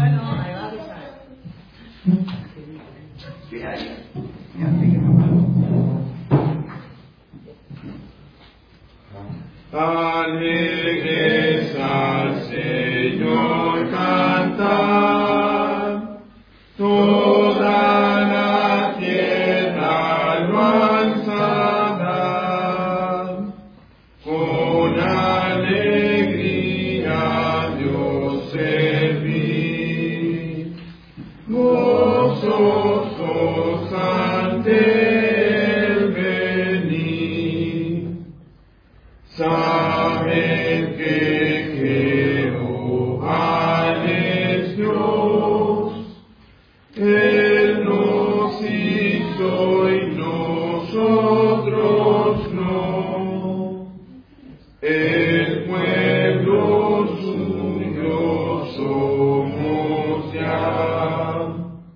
Alegres al Señor cantar, toda la tierra alabanza, con alegría Dios servir, gozosos ante el venir. Saben que Jehová es Dios, Él nos hizo y nosotros no, el pueblo suyo somos ya,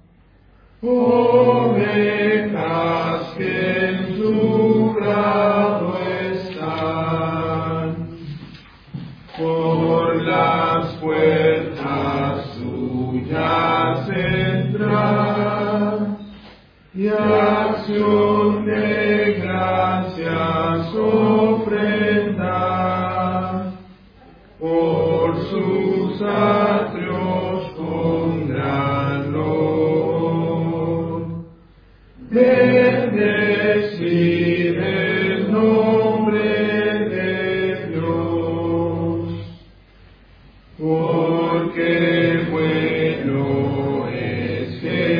ovejas que en su prado están, por las puertas suyas entrar, y acción de gracias ofrendar, por sus atrios con gran honor. Bendecid el nombre de Dios, porque bueno es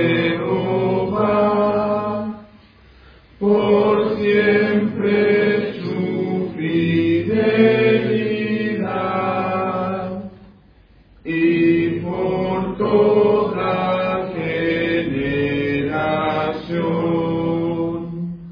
Jehová, por siempre su fidelidad, y por toda generación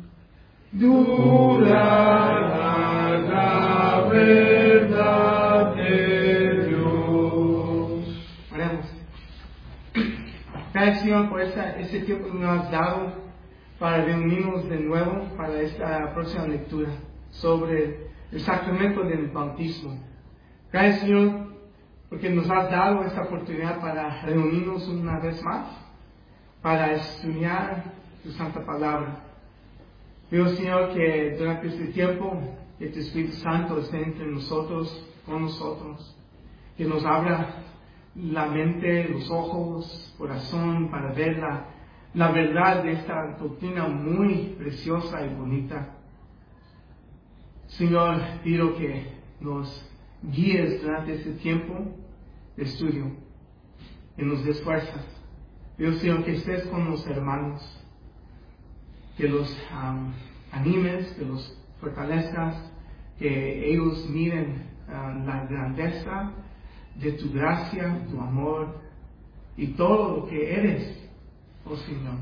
durará la verdad de Dios. Oremos. Gracias, Señor, por este tiempo que nos has dado para reunirnos de nuevo para esta próxima lectura sobre el sacramento del bautismo. Gracias, Señor, porque nos has dado esta oportunidad para reunirnos una vez más, para estudiar tu santa palabra. Pido, Señor, que durante este tiempo que tu Espíritu Santo esté entre nosotros, con nosotros, que nos abra la mente, los ojos, corazón, para ver la verdad de esta doctrina muy preciosa y bonita. Señor, pido que nos guíes durante este tiempo de estudio, que nos des fuerzas. Pido, Señor, que estés con los hermanos, que los animes, que los fortalezcas, que ellos miren la grandeza de tu gracia, tu amor y todo lo que eres, oh Señor.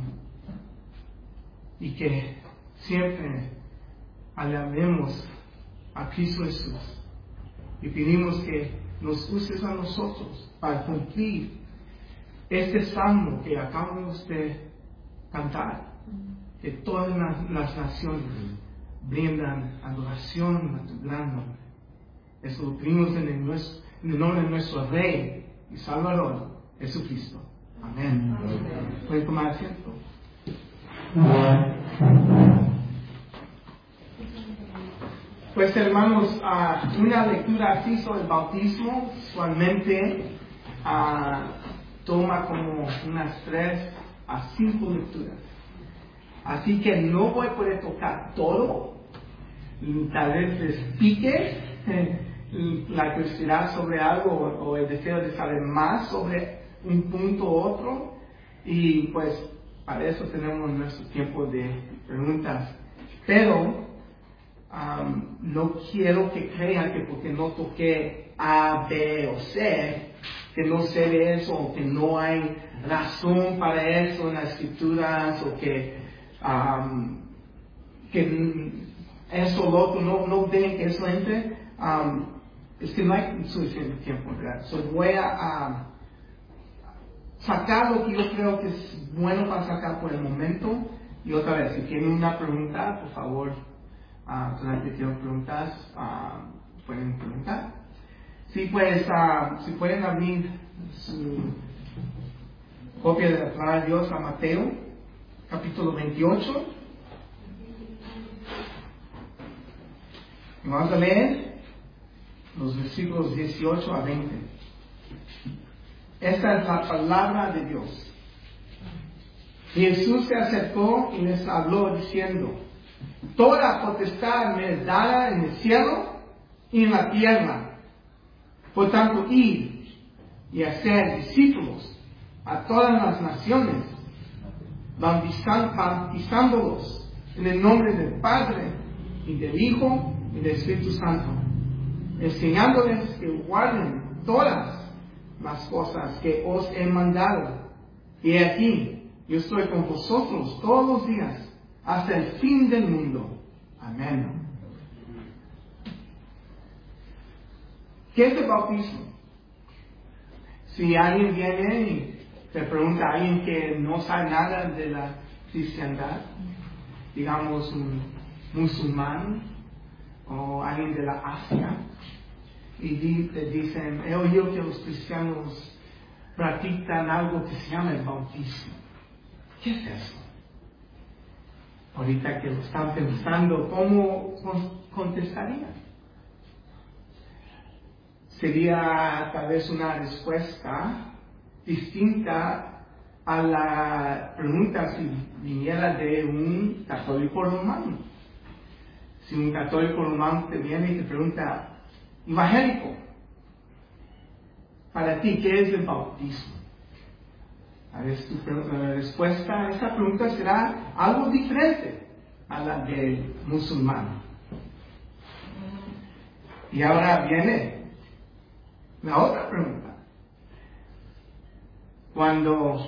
Y que siempre alabemos a Cristo Jesús y pedimos que nos uses a nosotros para cumplir este salmo que acabamos de cantar, que todas las naciones brindan adoración a tu gran nombre. Eso lo pedimos en el nombre de nuestro Rey y Salvador, Jesucristo. Amén. ¿Pueden tomar asiento? Pues, hermanos, una lectura así sobre el bautismo usualmente toma como unas 3 a 5 lecturas. Así que no voy a poder tocar todo. Tal vez les pique la curiosidad sobre algo o el deseo de saber más sobre un punto u otro. Y pues para eso tenemos nuestro tiempo de preguntas. Pero no quiero que crean que porque no toqué A, B o C, que no sé de eso, o que no hay razón para eso en las escrituras, o que eso lo otro, no ven que eso entre. Es que no hay suficiente tiempo, ¿verdad? Voy a sacar lo que yo creo que es bueno para sacar por el momento. Y otra vez, si tienen una pregunta, por favor, durante que tienen preguntas, pueden preguntar. Sí, pues, si pueden abrir su copia de la palabra de Dios a Mateo, capítulo 28. Y vamos a leer los versículos 18 a 20. Esta es la palabra de Dios. Y Jesús se acercó y les habló diciendo: toda potestad me es dada en el cielo y en la tierra. Por tanto, id y hacer discípulos a todas las naciones, bautizándolos en el nombre del Padre y del Hijo y del Espíritu Santo, enseñándoles que guarden todas las cosas que os he mandado. Y aquí, yo estoy con vosotros todos los días hasta el fin del mundo. Amén. ¿Qué es el bautismo? Si alguien viene y te pregunta a alguien que no sabe nada de la cristiandad, digamos un musulmán o alguien de la Asia, y te dicen: he oído que los cristianos practican algo que se llama el bautismo. ¿Qué es eso? Ahorita que lo están pensando, ¿cómo contestarían? Sería tal vez una respuesta distinta a la pregunta si viniera de un católico romano. Si un católico romano te viene y te pregunta: evangélico, para ti, ¿qué es el bautismo? A ver, la respuesta a esa pregunta será algo diferente a la del musulmán. Y ahora viene la otra pregunta. Cuando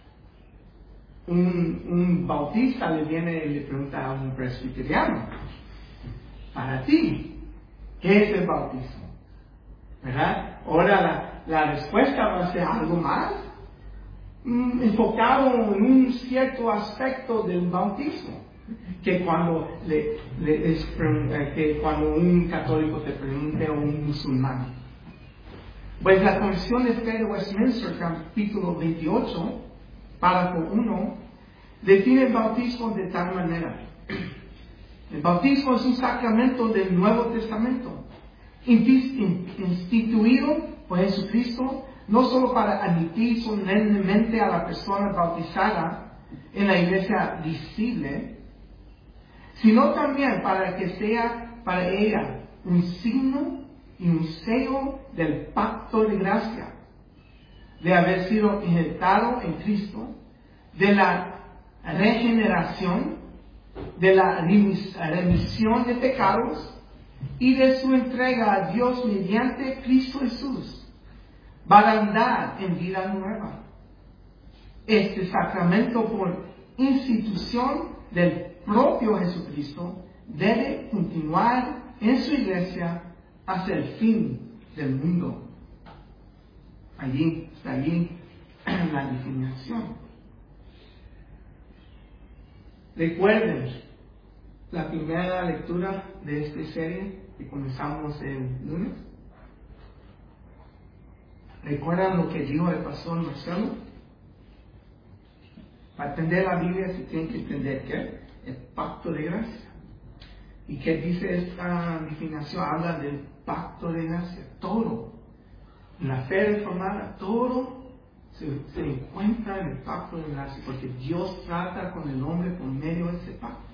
un bautista le viene y le pregunta a un presbiteriano: para ti, ¿qué es el bautismo? ¿Verdad? Ahora la respuesta va a ser algo más enfocado en un cierto aspecto del bautismo, que cuando que cuando un católico te pregunte a un musulmán. Pues la Confesión de Fe de Westminster, capítulo 28, párrafo 1, define el bautismo de tal manera: el bautismo es un sacramento del Nuevo Testamento, instituido por Jesucristo no solo para admitir solemnemente a la persona bautizada en la iglesia visible, sino también para que sea para ella un signo y un sello del pacto de gracia, de haber sido injertado en Cristo, de la regeneración, de la remisión de pecados y de su entrega a Dios mediante Cristo Jesús, para andar en vida nueva. Este sacramento, por institución del propio Jesucristo, debe continuar en su iglesia hasta el fin del mundo. Allí está la definición. Recuerden la primera lectura de esta serie que comenzamos el lunes. ¿Recuerdan lo que dijo el pastor Marcelo? Para entender la Biblia se tiene que entender ¿qué? El pacto de gracia. ¿Y qué dice esta definición? Habla del pacto de gracia. Todo. En la fe reformada, todo se encuentra en el pacto de gracia, porque Dios trata con el hombre por medio de ese pacto.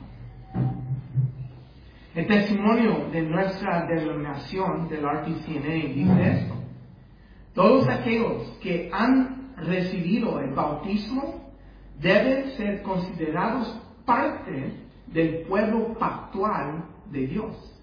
El testimonio de nuestra denominación del RTCNA dice esto: todos aquellos que han recibido el bautismo deben ser considerados parte del pueblo pactual de Dios.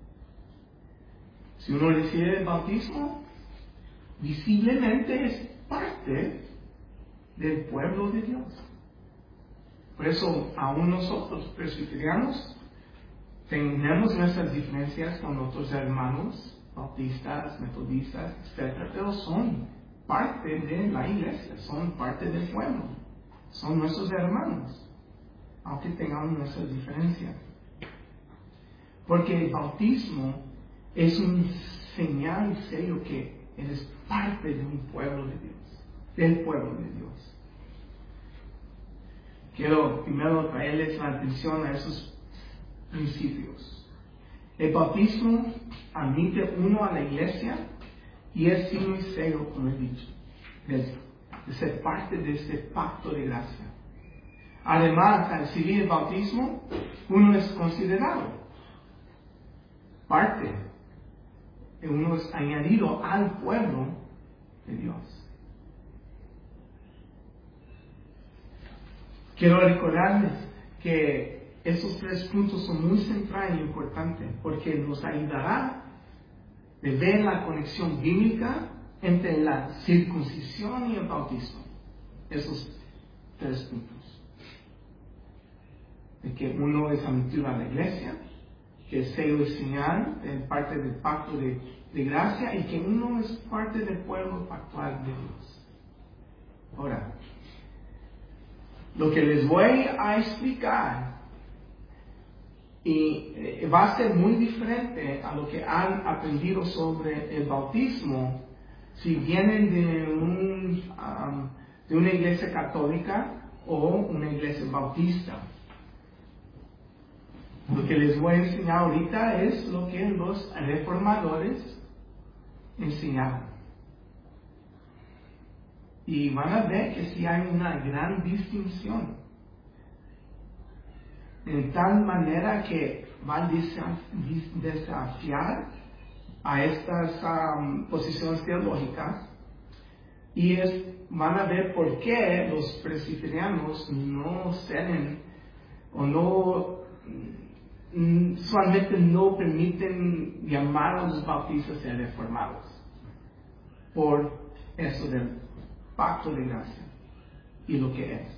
Si uno recibe el bautismo, visiblemente es parte del pueblo de Dios. Por eso, aún nosotros, presbiterianos, tenemos nuestras diferencias con otros hermanos bautistas, metodistas, etc., pero son parte de la iglesia, son parte del pueblo, son nuestros hermanos, aunque tengamos nuestras diferencias. Porque el bautismo es un señal y sello que eres parte de un pueblo de Dios, del pueblo de Dios. quiero primero traerles la atención a esos principios. El bautismo admite uno a la iglesia y es signo y sello, como he dicho, de ser parte de este pacto de gracia. Además, al recibir el bautismo, uno es considerado parte, uno es añadido al pueblo de Dios. Quiero recordarles que esos 3 puntos son muy centrales e importantes porque nos ayudará a ver la conexión bíblica entre la circuncisión y el bautismo. Esos 3 puntos. De que uno es admitido a la iglesia, que es sello y señal, es parte del pacto de gracia, y que uno es parte del pueblo pactual de Dios. Ahora, lo que les voy a explicar y va a ser muy diferente a lo que han aprendido sobre el bautismo si vienen de una iglesia católica o una iglesia bautista. Lo que les voy a enseñar ahorita es lo que los reformadores enseñaron. Y van a ver que sí hay una gran distinción. En tal manera que va a desafiar a estas posiciones teológicas. Y van a ver por qué los presbiterianos no ceden o no usualmente no permiten llamar a los bautistas a ser reformados por eso del pacto de gracia y lo que es.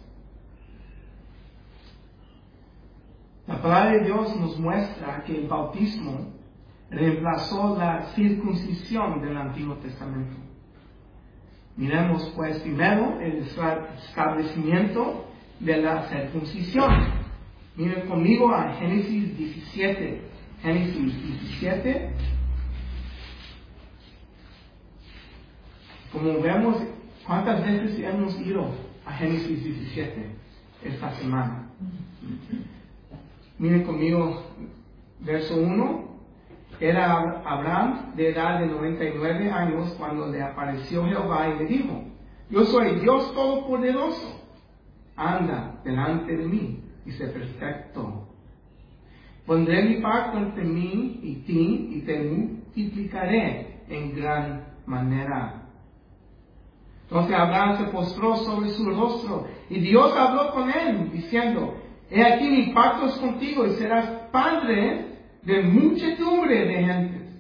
La palabra de Dios nos muestra que el bautismo reemplazó la circuncisión del Antiguo Testamento. Miremos pues primero el establecimiento de la circuncisión. Miren conmigo a Génesis 17. Génesis 17. Como vemos, ¿cuántas veces hemos ido a Génesis 17 esta semana? Miren conmigo, verso 1. Era Abraham de edad de 99 años cuando le apareció Jehová y le dijo: yo soy Dios Todopoderoso, anda delante de mí y sé perfecto. Pondré mi pacto entre mí y ti y te multiplicaré en gran manera. Entonces Abraham se postró sobre su rostro y Dios habló con él diciendo: he aquí mi pacto es contigo y serás padre de muchedumbre de gentes.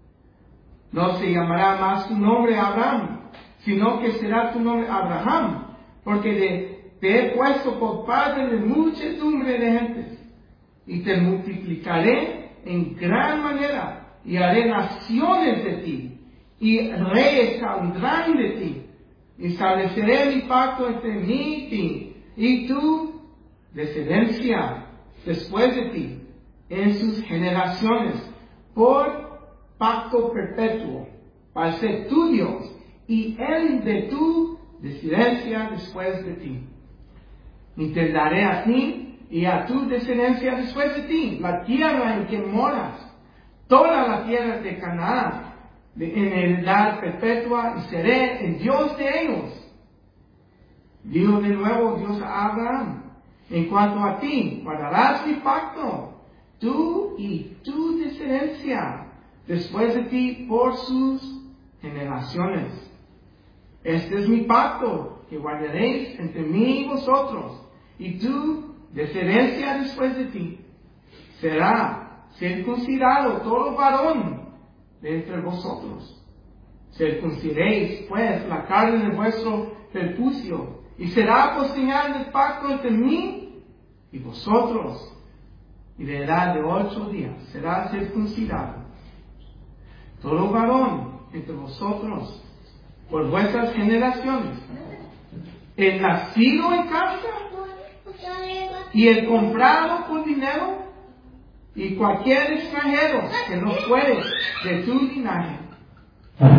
No se llamará más tu nombre Abraham, sino que será tu nombre Abraham, porque te he puesto por padre de muchedumbre de gentes, y te multiplicaré en gran manera, y haré naciones de ti, y reyes saldrán de ti, y estableceré mi pacto entre mí y ti, y tu descendencia después de ti, en sus generaciones, por pacto perpetuo, para ser tu Dios, y él de tu descendencia después de ti. Y te daré a ti y a tu descendencia después de ti la tierra en que moras, toda la tierra de Canaán, en heredad perpetua, y seré el Dios de ellos. Dijo de nuevo Dios a Abraham: en cuanto a ti, guardarás mi pacto, tú y tu descendencia después de ti por sus generaciones. Este es mi pacto que guardaréis entre mí y vosotros, y tu descendencia después de ti. Será circuncidado todo varón de entre vosotros. Circuncidaréis pues la carne de vuestro prepucio, y será por señal del pacto entre mí y vosotros. Y de edad de 8 días será circuncidado todo varón entre vosotros por vuestras generaciones, el nacido en casa y el comprado por dinero, y cualquier extranjero que no fuere de tu linaje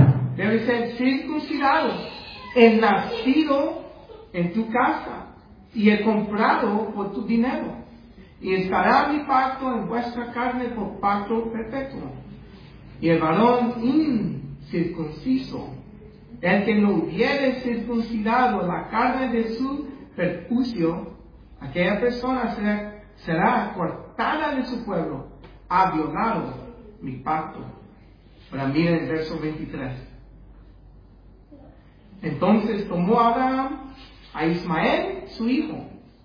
debe ser circuncidado, el nacido en tu casa, y he comprado por tu dinero. Y estará mi pacto en vuestra carne por pacto perpetuo. Y el varón incircunciso, el que no hubiere circuncidado la carne de su prepucio, aquella persona será cortada de su pueblo, ha violado mi pacto. Ahora miren el verso 23. Entonces tomó Abraham a Ismael, su hijo,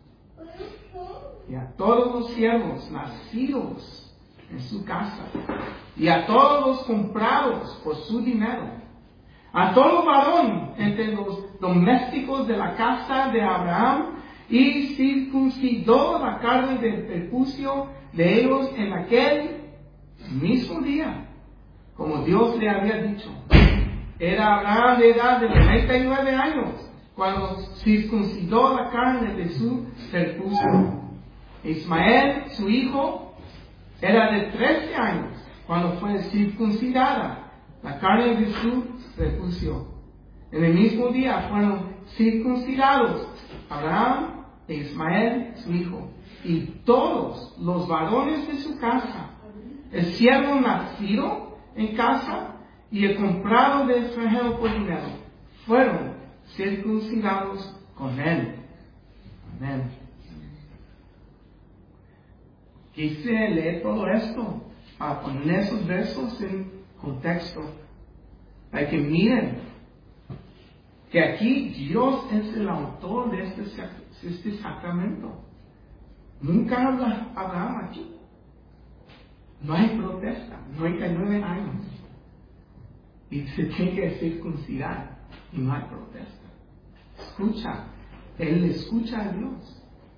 y a todos los siervos nacidos en su casa, y a todos los comprados por su dinero, a todo varón entre los domésticos de la casa de Abraham, y circuncidó la carne del prepucio de ellos en aquel mismo día, como Dios le había dicho. Era Abraham de edad de 99 años cuando circuncidó la carne de su prepucio. Ismael, su hijo, era de 13 años cuando fue circuncidada la carne de su prepucio. En el mismo día fueron circuncidados Abraham e Ismael, su hijo, y todos los varones de su casa, el siervo nacido en casa y el comprado de extranjero por dinero, fueron circuncidados con él. Amén. Quise leer todo esto para poner esos versos en contexto, para que miren que aquí Dios es el autor de este sacramento. Nunca habla Abraham aquí. No hay protesta, 99 años. Y se tiene que circuncidar y no hay protesta. Escucha, él escucha a Dios.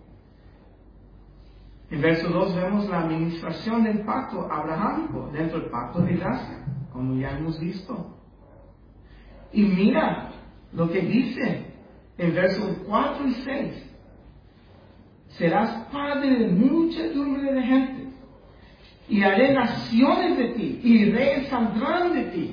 En verso 2 vemos la administración del pacto abrahámico dentro del pacto de gracia, como ya hemos visto. Y mira lo que dice en versos 4 y 6. Serás padre de muchedumbre de gente, y haré naciones de ti, y reyes saldrán de ti.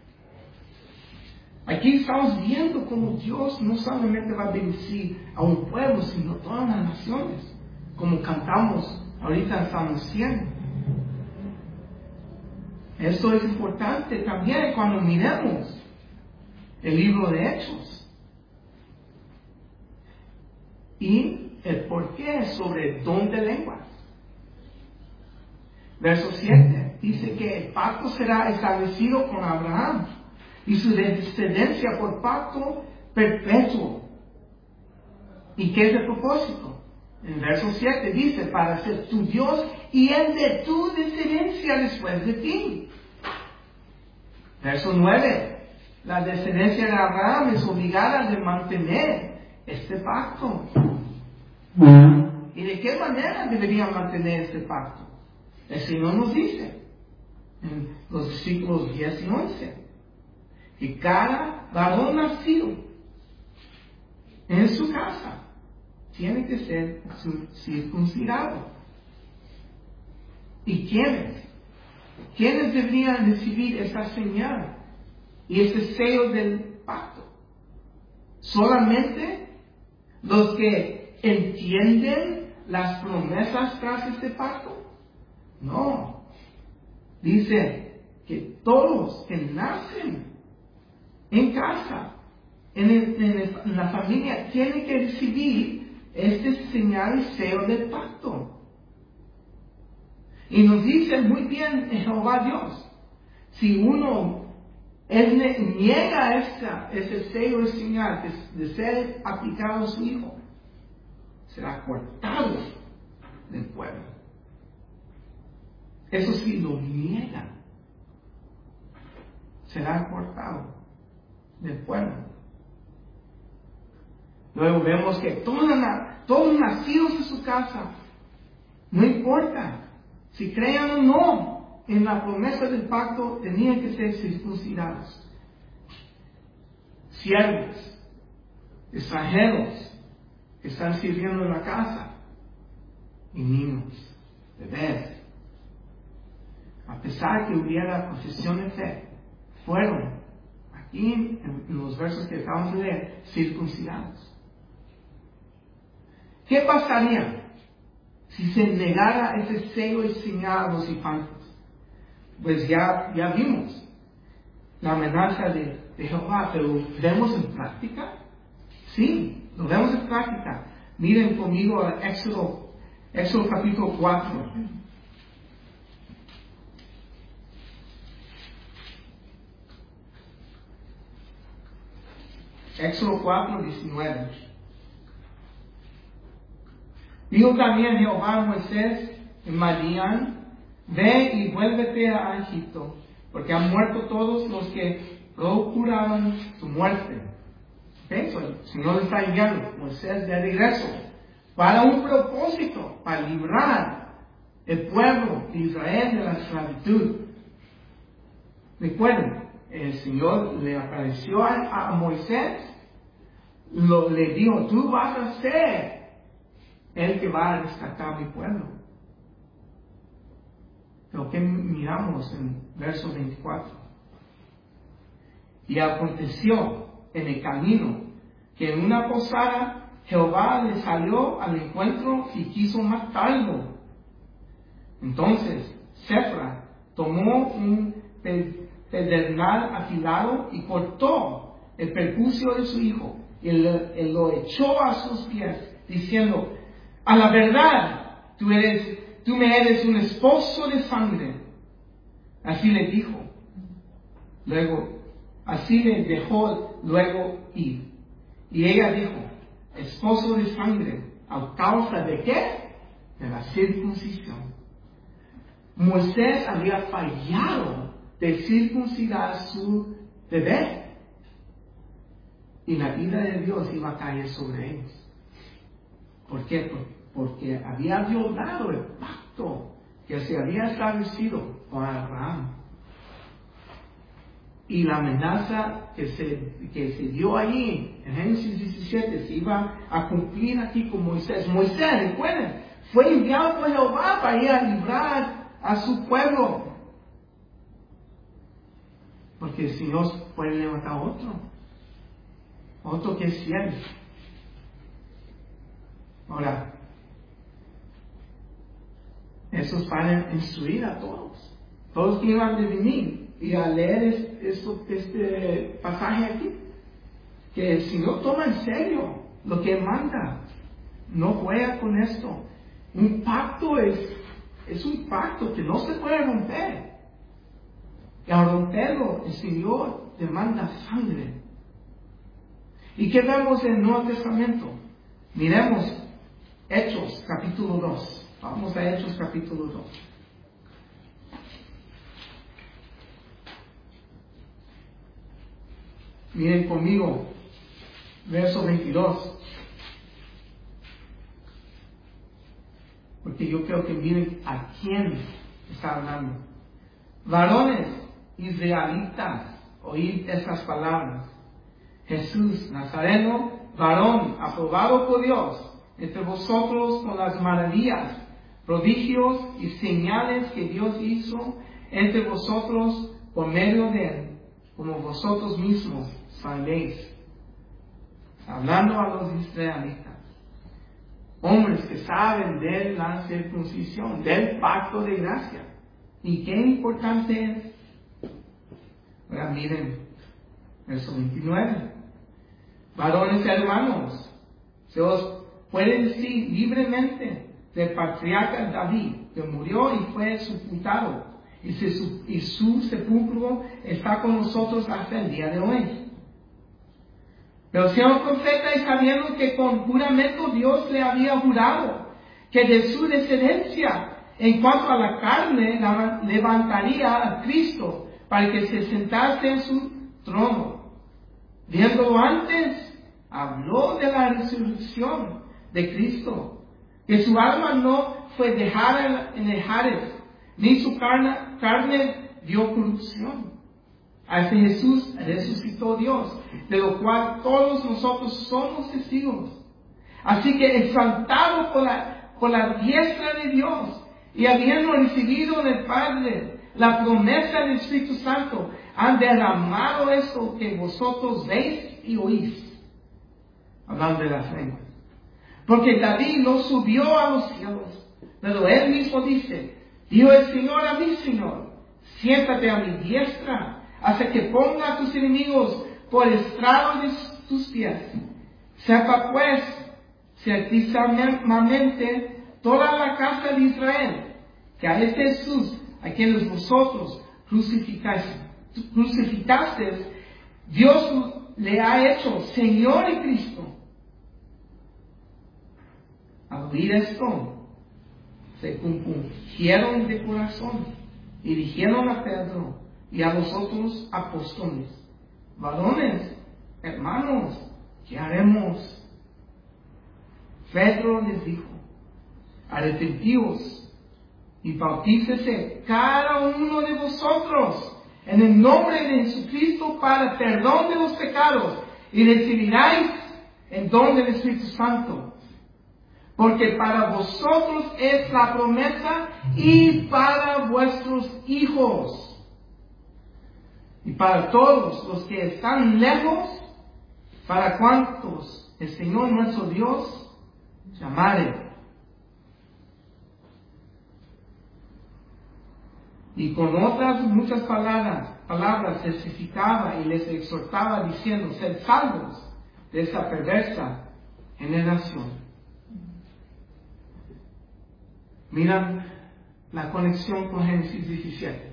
Aquí estamos viendo cómo Dios no solamente va a bendecir a un pueblo, sino a todas las naciones, como cantamos ahorita en Salmo 100. Esto es importante también cuando miremos el libro de Hechos. Y el porqué sobre el don de lenguas. Verso 7 dice que el pacto será establecido con Abraham y su descendencia por pacto perpetuo. ¿Y qué es el propósito? En verso 7 dice, para ser tu Dios y el de tu descendencia después de ti. Verso 9, la descendencia de Abraham es obligada de mantener este pacto. ¿Y de qué manera deberían mantener este pacto? El Señor nos dice en los versículos 10 y 11 que cada varón nacido en su casa tiene que ser circuncidado. ¿Y quiénes? ¿Quiénes deberían recibir esta señal y ese sello del pacto? ¿Solamente los que entienden las promesas tras este pacto? No. Dice que todos que nacen en casa, en la familia, tienen que recibir este señal y sello del pacto. Y nos dice muy bien Jehová Dios, si uno niega ese sello y señal de ser aplicado a su hijo, será cortado del pueblo. Eso sí, lo niega, será cortado del pueblo. Luego vemos que todos nacidos en su casa, no importa si crean o no en la promesa del pacto, tenían que ser circuncidados. Siervos, extranjeros que están sirviendo en la casa, y niños, bebés. A pesar que hubiera profesión de fe, fueron, aquí en los versos que acabamos de leer, circuncidados. ¿Qué pasaría si se negara ese sello y señal a los infantes? Pues ya vimos la amenaza de Jehová, pero ¿vemos en práctica? Sí, lo vemos en práctica. Miren conmigo a Éxodo capítulo 4. Éxodo 4, 19. Dijo también Jehová a Moisés en Madián: ve y vuélvete a Egipto, porque han muerto todos los que procuraban su muerte. ¿Okay? So, el Señor está enviando Moisés de regreso para un propósito, para librar el pueblo de Israel de la esclavitud. Recuerden, el Señor le apareció a Moisés, le dijo: tú vas a ser el que va a rescatar a mi pueblo. Pero ¿qué miramos en verso 24? Y aconteció en el camino que en una posada Jehová le salió al encuentro y quiso matarlo. Entonces Sefra tomó un pedernal afilado y cortó el prepucio de su hijo y lo echó a sus pies, diciendo: a la verdad, tú me eres un esposo de sangre. Así le dijo. Luego, así le dejó luego ir. Y ella dijo: esposo de sangre, ¿a causa de qué? De la circuncisión. Moisés había fallado de circuncidar a su bebé. Y la ira de Dios iba a caer sobre ellos. ¿Por qué? Porque había violado el pacto que se había establecido con Abraham. Y la amenaza que se dio allí en Génesis 17 se iba a cumplir aquí con Moisés. Moisés, recuerden, fue enviado por Jehová para ir a librar a su pueblo. Porque el Señor puede levantar otro que es fiel. Ahora, eso es para instruir a todos que iban a venir y a leer este pasaje aquí, que el Señor toma en serio lo que manda, no juega con esto. Un pacto es un pacto que no se puede romper, y al romperlo el Señor demanda sangre. ¿Y qué vemos en el Nuevo Testamento? Miremos Hechos capítulo 2. Vamos a Hechos capítulo 2. Miren conmigo, verso 22. Porque yo creo que miren a quién está hablando. Varones israelitas, oíd estas palabras. Jesús Nazareno, varón aprobado por Dios entre vosotros con las maravillas, prodigios y señales que Dios hizo entre vosotros por medio de él, como vosotros mismos sabéis. Hablando a los israelitas, hombres que saben de la circuncisión, del pacto de gracia. ¿Y qué importante es? Ahora miren, verso 29. Varones hermanos, se os puede decir libremente del patriarca David, que murió y fue sepultado, y su sepulcro está con nosotros hasta el día de hoy. Pero siendo profeta y sabiendo que con juramento Dios le había jurado que de su descendencia, en cuanto a la carne, levantaría a Cristo para que se sentase en su trono. Viéndolo antes, habló de la resurrección de Cristo, que su alma no fue dejada en el Hades, ni su carne vio corrupción. A ese Jesús resucitó Dios, de lo cual todos nosotros somos testigos. Así que exaltado por la diestra de Dios, y habiendo recibido del Padre la promesa del Espíritu Santo, han derramado esto que vosotros veis y oís. Hablando de las lenguas. Porque David no subió a los cielos, pero él mismo dice, dijo el Señor a mi Señor, siéntate a mi diestra, hasta que ponga a tus enemigos por estrado de tus pies. Sepa pues, ciertamente, toda la casa de Israel, que a este Jesús, a quienes vosotros crucificasteis, Dios le ha hecho Señor y Cristo. Al oír esto, se compungieron de corazón y dijeron a Pedro y a los otros apóstoles, varones, hermanos, ¿qué haremos? Pedro les dijo, arrepentíos y bautícese cada uno de vosotros en el nombre de Jesucristo para perdón de los pecados y recibiráis el don del Espíritu Santo. Porque para vosotros es la promesa y para vuestros hijos y para todos los que están lejos, para cuantos el Señor nuestro Dios llamare. Y con otras muchas palabras testificaba y les exhortaba diciendo, sed salvos de esta perversa generación. Miran la conexión con Génesis 17.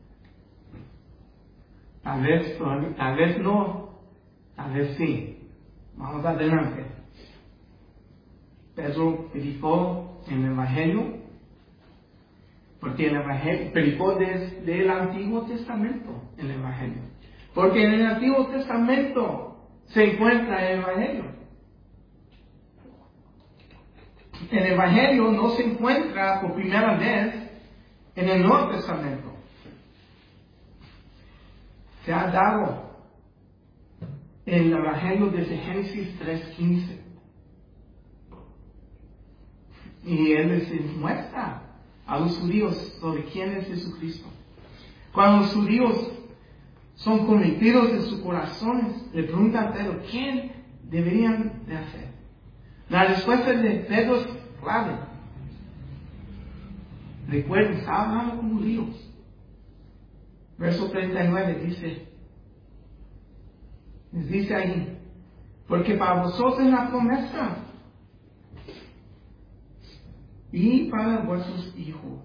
Tal vez no, tal vez sí. Vamos adelante. Pedro predicó en el Evangelio, porque el Evangelio predicó desde el Antiguo Testamento en el Evangelio. Porque en el Antiguo Testamento se encuentra el Evangelio. El Evangelio no se encuentra por primera vez en el Nuevo Testamento. Se ha dado el Evangelio desde Génesis 3:15. Y Él les muestra a los judíos sobre quién es Jesucristo. Cuando los judíos son convencidos de sus corazones, le preguntan a Pedro, ¿quién deberían de hacer? La respuesta de Pedro es clave. Recuerden, estaba hablando con judíos. Verso 39 les dice ahí, porque para vosotros es la promesa y para vuestros hijos.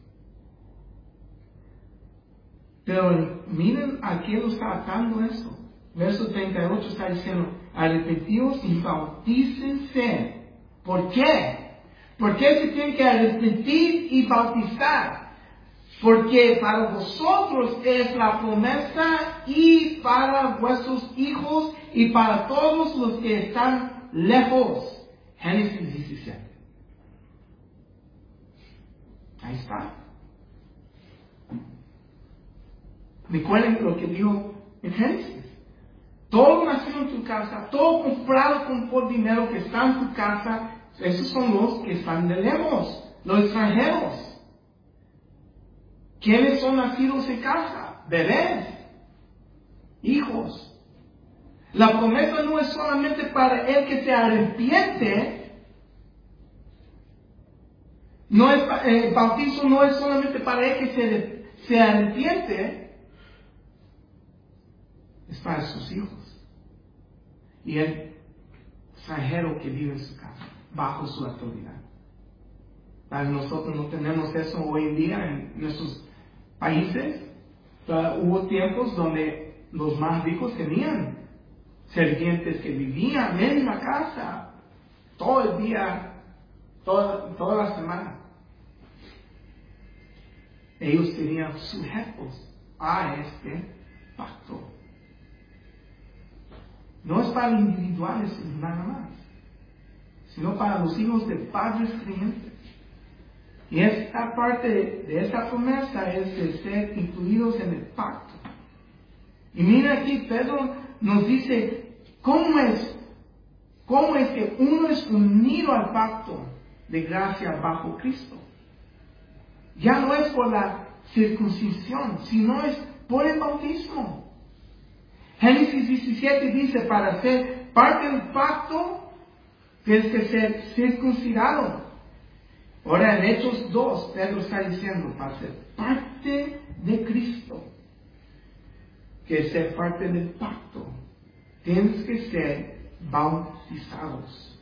Pero miren a qué lo está atando esto. Verso 38 está diciendo, arrepentíos y bautícense. ¿Por qué? ¿Por qué se tienen que arrepentir y bautizar? Porque para vosotros es la promesa y para vuestros hijos y para todos los que están lejos. Génesis 17. Ahí está. Recuerden lo que dijo en Génesis. Todo nacido en tu casa, todo comprado por dinero que está en tu casa, esos son los que están de lejos, los extranjeros. ¿Quiénes son nacidos en casa? Bebés, hijos. La promesa no es solamente para el que se arrepiente. El bautizo no es solamente para el que se arrepiente. Es para sus hijos. Y el extranjero que vive en su casa, bajo su autoridad. Nosotros no tenemos eso hoy en día en nuestros países. Hubo tiempos donde los más ricos tenían sirvientes que vivían en la casa todo el día, toda la semana. Ellos serían sujetos a este pacto. No es para individuales nada más, sino para los hijos de padres creyentes. Y esta parte de esta promesa es de ser incluidos en el pacto. Y mira aquí, Pedro nos dice, ¿cómo es que uno es unido al pacto de gracia bajo Cristo? Ya no es por la circuncisión, sino es por el bautismo. Génesis 17 dice, para ser parte del pacto, Tienes que ser circuncidado. Ahora en Hechos 2, Pedro está diciendo, para ser parte de Cristo, que es ser parte del pacto, tienes que ser bautizados.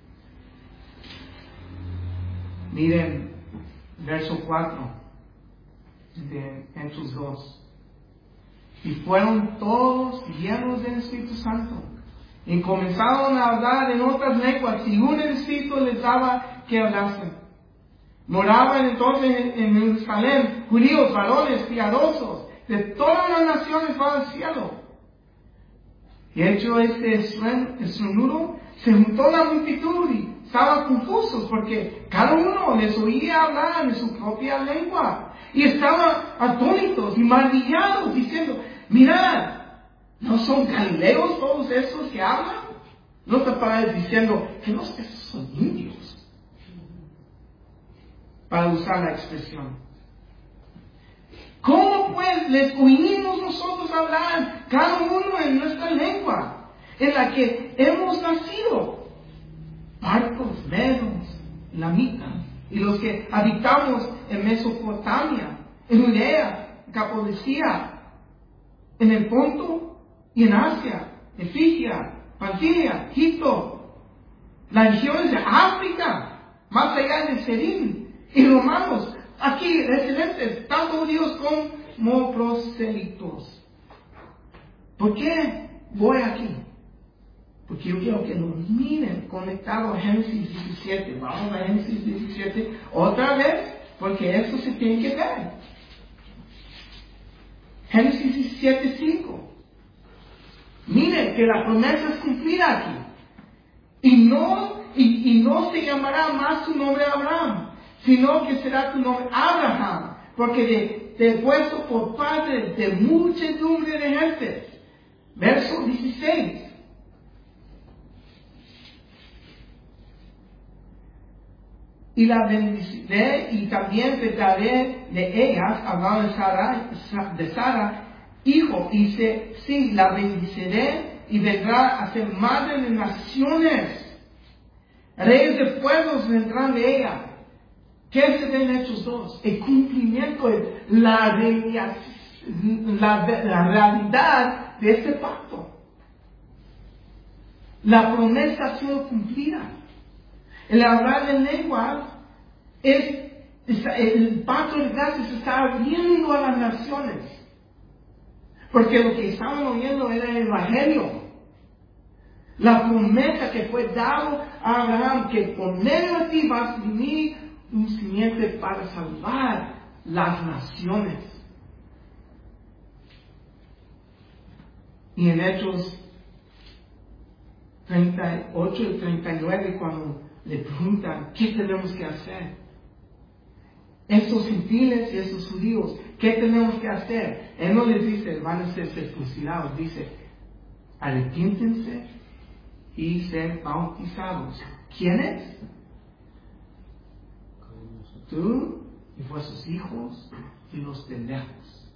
Miren, verso 4 de Hechos 2. Y fueron todos llenos del Espíritu Santo. Y comenzaron a hablar en otras lenguas, según el Espíritu les daba que hablasen. Moraban entonces en Jerusalén judíos, varones piadosos, de todas las naciones bajo el cielo. Y hecho este estruendo, se juntó la multitud y estaban confusos porque cada uno les oía hablar en su propia lengua. Y estaban atónitos y maravillados, diciendo, mirad, ¿no son galileos todos esos que hablan? No te pares diciendo que esos son indios, para usar la expresión. ¿Cómo pues les oímos nosotros hablar, cada uno en nuestra lengua, en la que hemos nacido? Partos, medos, lamitas, y los que habitamos en Mesopotamia, en Judea, Capadocia, en el Ponto y en Asia, en Frigia, Panfilia, Egipto, las regiones de África, más allá de Serín, y romanos, aquí residentes, tanto judíos como prosélitos. ¿Por qué voy aquí? Porque yo quiero que nos miren conectado a Génesis 17. Vamos a Génesis 17 otra vez, porque eso se tiene que ver. Génesis 17:5. Miren que la promesa es cumplida aquí. Y no se llamará más tu nombre Abraham, sino que será tu nombre Abraham, porque te he puesto por padre de muchedumbre de gentes. Verso 16. Y la bendeciré y también te daré de ellas, hablando de Sara, hijo, dice, sí, la bendeciré y vendrá a ser madre de naciones. Reyes de pueblos vendrán de ella. ¿Qué se ve en Hechos 2? El cumplimiento de la realidad de este pacto. La promesa ha sido cumplida. El hablar en lenguas el pacto de gracia se está abriendo a las naciones. Porque lo que estaban oyendo era el Evangelio. La promesa que fue dado a Abraham, que por medio de ti va a venir un simiente para salvar las naciones. Y en Hechos 38 y 39, cuando le preguntan, ¿qué tenemos que hacer? Estos gentiles y estos judíos, ¿qué tenemos que hacer? Él no les dice, van a ser circuncidados, dice, arrepiéntense y ser bautizados. ¿Quiénes? Tú y vuestros hijos y los de lejos.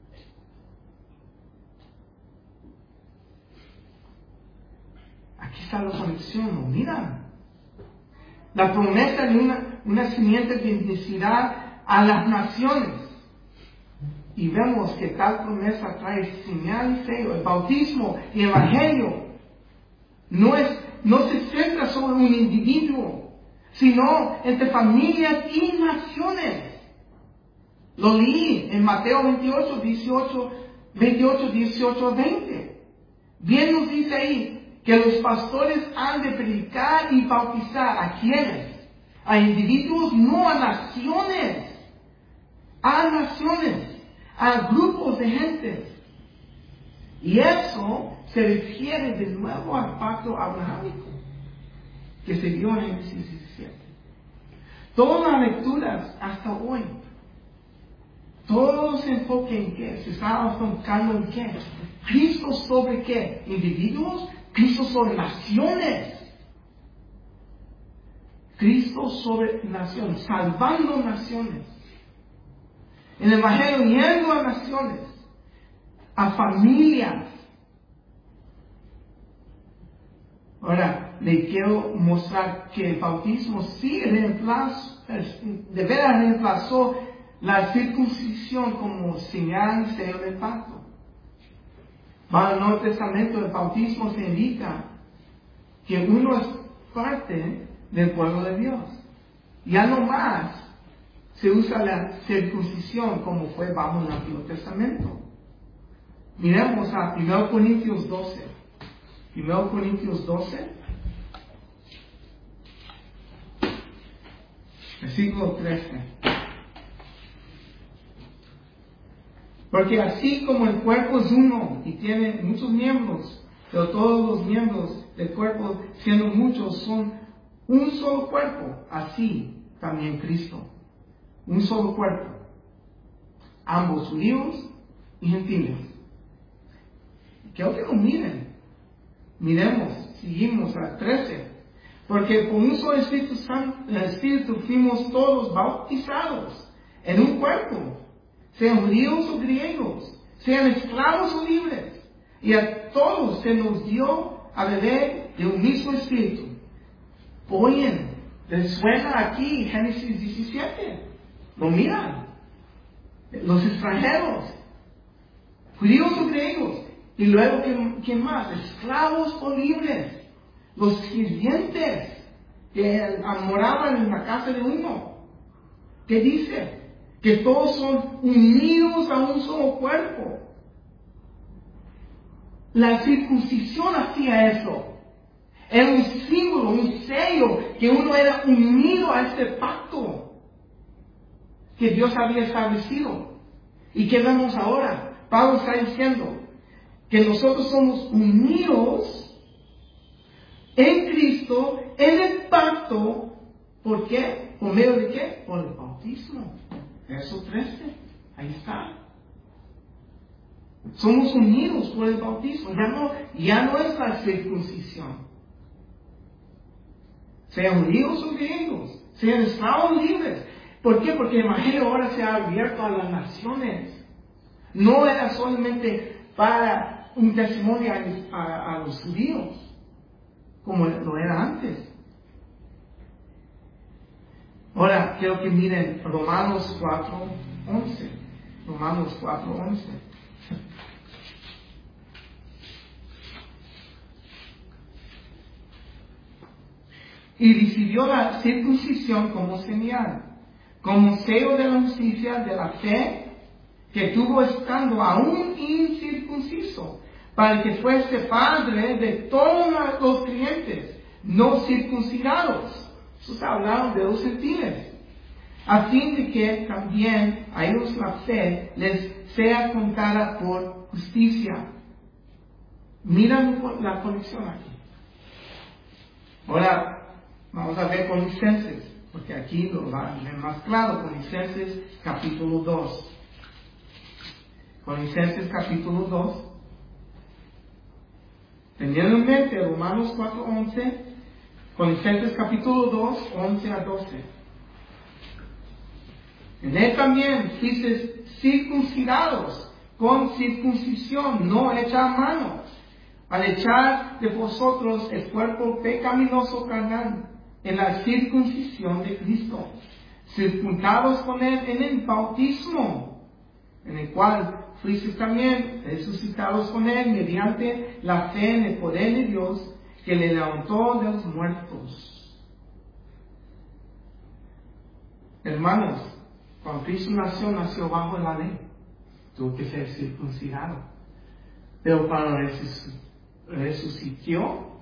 Aquí está la conexión, mira. La promesa de una simiente bendecirá a las naciones. Y vemos que tal promesa trae señal y sello. El bautismo y el evangelio no se centra sobre un individuo, sino entre familias y naciones. Lo leí en Mateo 28, 18, 20. Bien nos dice ahí que los pastores han de predicar y bautizar. ¿A quiénes? A individuos, no a naciones. A naciones, a grupos de gente. Y eso se refiere de nuevo al pacto abrahámico que se dio en Génesis 17. Todas las lecturas hasta hoy, todo se enfoca en qué, se está enfocando en qué. Cristo sobre qué, individuos, Cristo sobre naciones. Cristo sobre naciones, salvando naciones. El Evangelio yendo a naciones, a familias. Ahora, le quiero mostrar que el bautismo sí de veras reemplazó la circuncisión como señal y sello del pacto. Para el Nuevo Testamento el bautismo se indica que uno es parte del pueblo de Dios. Ya no más se usa la circuncisión como fue bajo el Antiguo Testamento. Miremos a 1 Corintios 12. 1 Corintios 12, versículo 13. Porque así como el cuerpo es uno y tiene muchos miembros, pero todos los miembros del cuerpo, siendo muchos, son un solo cuerpo, así también Cristo. Un solo cuerpo. Ambos judíos y gentiles. Quiero que lo miren. Miremos, seguimos a 13. Porque por un solo Espíritu fuimos todos bautizados en un cuerpo, sean judíos o griegos, sean esclavos o libres, y a todos se nos dio a beber de un mismo Espíritu. Oyen, ¿les suena aquí Génesis 17? Lo miran. Los extranjeros, judíos o griegos, y luego, ¿quién más? Esclavos o libres, los sirvientes que moraban en la casa de uno. ¿Qué dice? Que todos son unidos a un solo cuerpo. La circuncisión hacía eso. Era un símbolo, un sello, que uno era unido a este pacto que Dios había establecido. ¿Y qué vemos ahora? Pablo está diciendo que nosotros somos unidos en Cristo, en el pacto. ¿Por qué? ¿Por medio de qué? Por el bautismo. Verso 13. Ahí está. Somos unidos por el bautismo. Ya no es la circuncisión. Sean judíos o griegos, sean esclavos libres. ¿Por qué? Porque el Evangelio ahora se ha abierto a las naciones. No era solamente para un testimonio a los judíos, como lo era antes. Ahora quiero que miren Romanos 4:11. Romanos 4:11. Y recibió la circuncisión como señal, como sello de la justicia de la fe que tuvo estando aún incircunciso, para que fuese padre de todos los creyentes no circuncidados. Eso está hablando de los gentiles, a fin de que también a ellos la fe les sea contada por justicia. Miren la conexión aquí. Ahora vamos a ver Colosenses, porque aquí lo va a ver más claro. Colosenses capítulo 2. Colosenses capítulo 2. Teniendo en mente Romanos 4:11, Colosenses capítulo 2, 11 a 12. En él también fuisteis circuncidados con circuncisión no hecha a mano, al echar de vosotros el cuerpo pecaminoso carnal en la circuncisión de Cristo, circuncidados con él en el bautismo, en el cual fuisteis también resucitados con él mediante la fe en el poder de Dios que le levantó de los muertos. Hermanos, cuando Cristo nació bajo la ley, tuvo que ser circuncidado. Pero cuando resucitó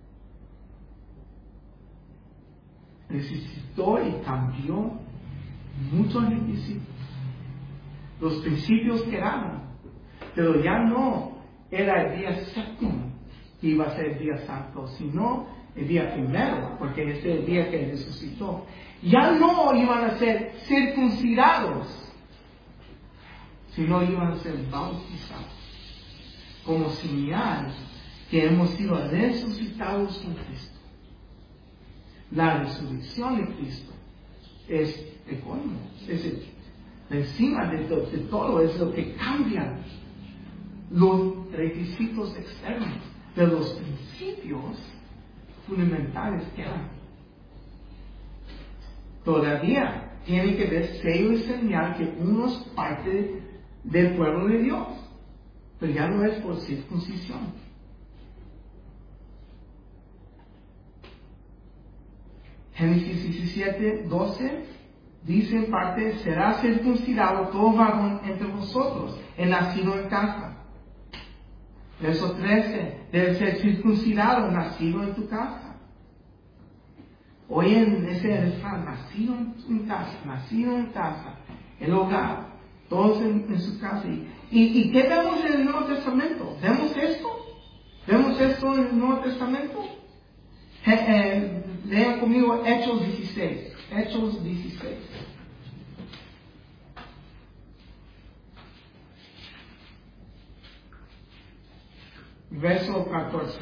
y cambió muchos requisitos. Los principios quedaron, pero ya no era el día séptimo que iba a ser el día santo, sino el día primero, porque ese es el día que resucitó. Ya no iban a ser circuncidados, sino iban a ser bautizados, como señal que hemos sido resucitados con Cristo. La resurrección de Cristo es el colmo, encima de todo es lo que cambia los requisitos externos, pero los principios fundamentales quedan. Todavía tiene que ver sello y señal que uno es parte del pueblo de Dios, pero ya no es por circuncisión. Génesis 17, 12 dice en parte: será circuncidado todo varón entre vosotros, el nacido en casa. Verso 13, debe ser circuncidado, nacido en tu casa. Hoy en ese refrán, nacido en casa, el hogar, todos en su casa. ¿Y qué vemos en el Nuevo Testamento? ¿Vemos esto? ¿Vemos esto en el Nuevo Testamento? Lean conmigo Hechos 16. Hechos 16. Verso 14.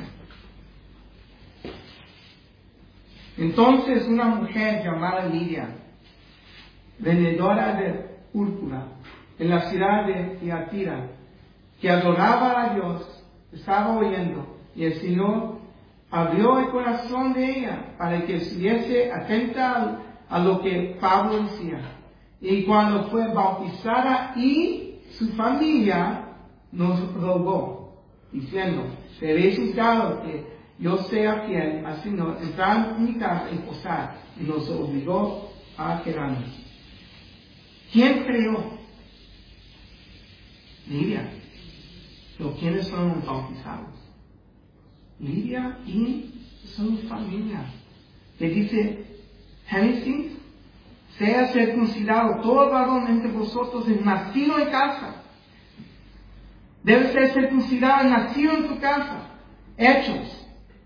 Entonces una mujer llamada Lidia, vendedora de púrpura en la ciudad de Tiatira, que adoraba a Dios, estaba oyendo, y el Señor abrió el corazón de ella para que estuviese atenta a lo que Pablo decía. Y cuando fue bautizada y su familia nos rogó, diciendo: seréis juzgados que yo sea fiel al Señor, entrar en mi casa y posar. Y nos obligó a quedarnos. ¿Quién creyó? Lidia. ¿Pero quiénes fueron bautizados? Lidia y su familia. Que dice Génesis: sea circuncidado todo varón entre vosotros, el nacido en casa. Debe ser circuncidado el nacido en tu casa. Hechos.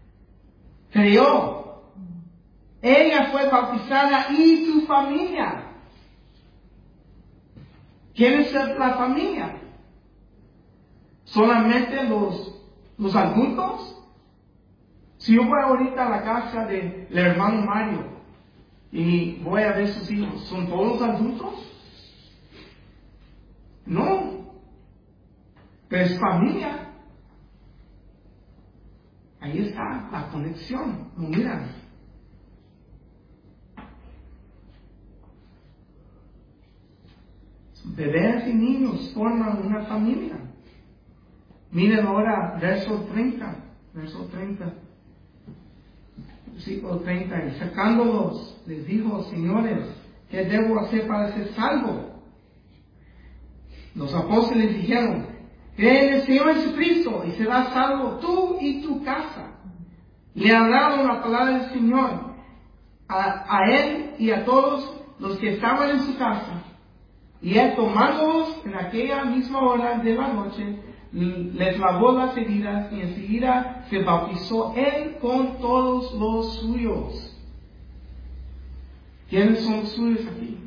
Creyó. Ella fue bautizada y su familia. ¿Quién es la familia? ¿Solamente los adultos? Si yo voy ahorita a la casa del hermano Mario y voy a ver sus hijos, ¿son todos adultos? No. Pero es familia. Ahí está la conexión. ¿Lo miran? Bebés y niños forman una familia. Miren ahora verso 30. Versículo 30. Y sacándolos, les dijo: señores, ¿qué debo hacer para ser salvo? Los apóstoles dijeron: cree en el Señor Jesucristo y serás salvo tú y tu casa. Le hablaron la palabra del Señor a él y a todos los que estaban en su casa. Y él, tomándolos en aquella misma hora de la noche, les lavó las heridas y enseguida se bautizó él con todos los suyos. ¿Quiénes son los suyos aquí?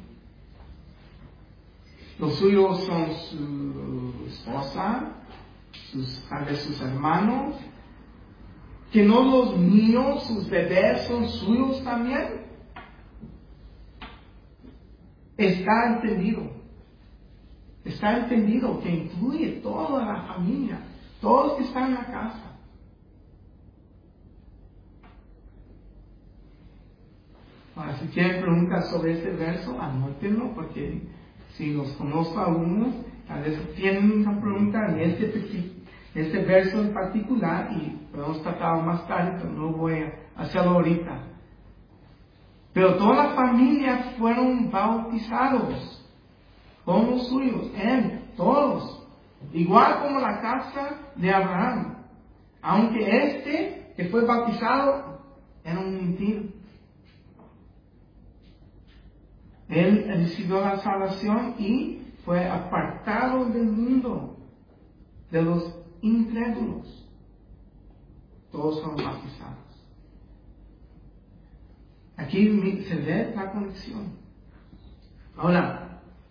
Los suyos son su esposa, tal vez sus hermanos. Que no los niños, sus bebés son suyos también. Está entendido que incluye toda la familia, todos que están en la casa. Ahora, si tienen preguntas sobre este verso, anótenlo, porque si los conozco a algunos, tal vez tienen una pregunta en este verso en particular, y podemos tratarlo más tarde, pero no voy a hacerlo ahorita. Pero toda la familia fueron bautizados, como los suyos, todos, igual como la casa de Abraham, aunque que fue bautizado era un impío. Él recibió la salvación y fue apartado del mundo, de los incrédulos. Todos fueron bautizados. Aquí se ve la conexión. Ahora,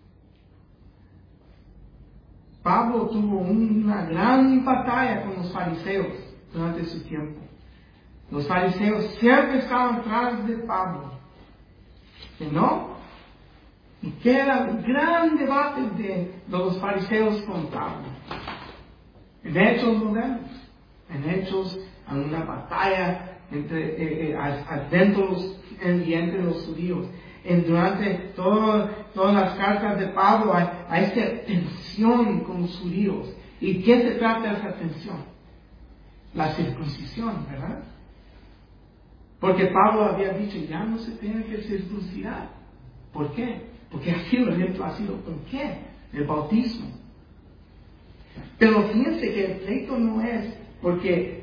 Pablo tuvo una gran batalla con los fariseos durante su tiempo. Los fariseos siempre estaban atrás de Pablo. ¿No? ¿Y qué era el gran debate de los fariseos con Pablo? En Hechos lo vemos. En Hechos hay una batalla adentro y entre los judíos. Durante todas las cartas de Pablo hay esta tensión con los judíos. ¿Y qué se trata de esa tensión? La circuncisión, ¿verdad? Porque Pablo había dicho, ya no se tiene que circuncidar. ¿Por qué? Porque aquí el ejemplo ha sido, ¿por qué? El bautismo. Pero fíjense que el pleito no es porque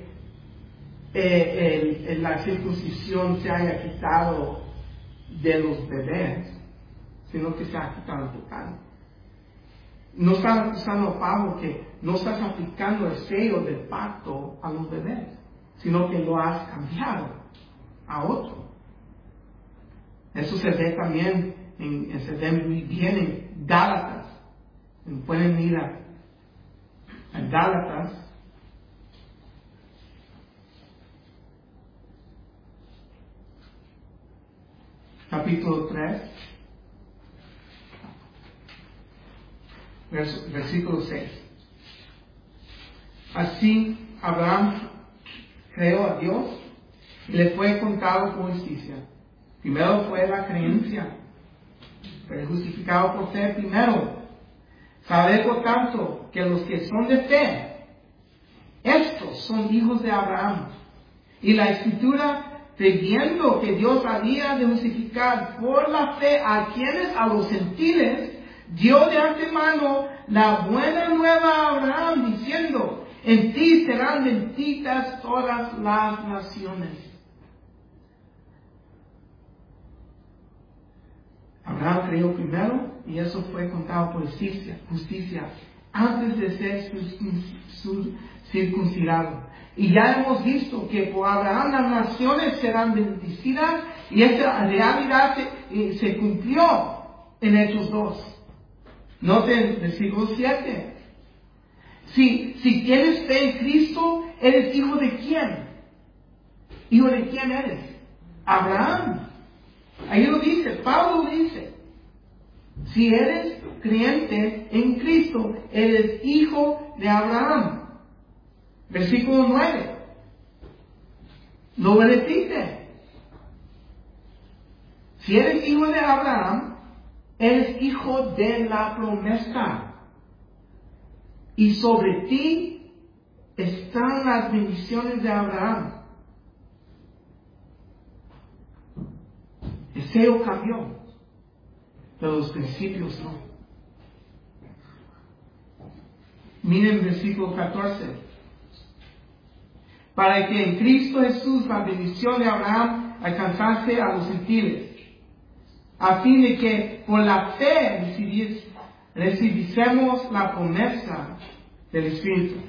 la circuncisión se haya quitado de los bebés, sino que se ha quitado el total. No está acusando Pablo que no estás aplicando el sello del pacto a los bebés, sino que lo has cambiado a otro. Eso se ve también, se ve muy bien en Gálatas. Pueden ir a Gálatas. Capítulo 3. Versículo 6. Así Abraham creó a Dios y le fue contado por justicia. Primero fue la creencia. Fue justificado por fe primero. Sabe por tanto que los que son de fe, estos son hijos de Abraham. Y la Escritura, previendo que Dios había de justificar por la fe a quienes, a los gentiles, dio de antemano la buena nueva a Abraham, diciendo, en ti serán benditas todas las naciones. Abraham creyó primero y eso fue contado por justicia antes de ser circuncidado. Y ya hemos visto que por Abraham las naciones serán bendecidas y esa realidad se cumplió en Hechos 2. Noten versículo 7. Si tienes fe en Cristo, ¿eres hijo de quién? ¿Hijo de quién eres? Abraham. Ahí lo dice, Pablo dice, si eres creyente en Cristo, eres hijo de Abraham. Versículo 9. Lo repite. Si eres hijo de Abraham, eres hijo de la promesa. Y sobre ti están las bendiciones de Abraham. El sello cambió, pero los principios no. Miren el versículo 14. Para que en Cristo Jesús la bendición de Abraham alcanzase a los gentiles, a fin de que por la fe recibisemos la promesa del Espíritu.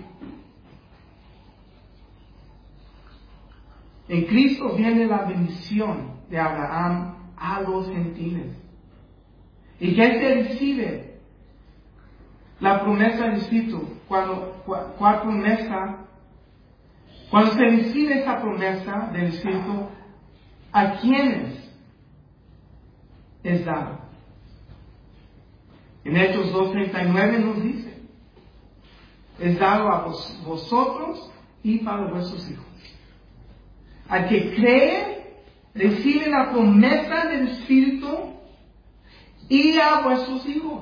En Cristo viene la bendición de Abraham a los gentiles. ¿Y qué se recibe? La promesa del Espíritu. ¿Cuál promesa? Cuando se recibe esa promesa del Espíritu, ¿a quiénes es dado? En Hechos 2:39 nos dice, es dado a vosotros y para vuestros hijos. Al que cree, recibe la promesa del Espíritu y a vuestros hijos.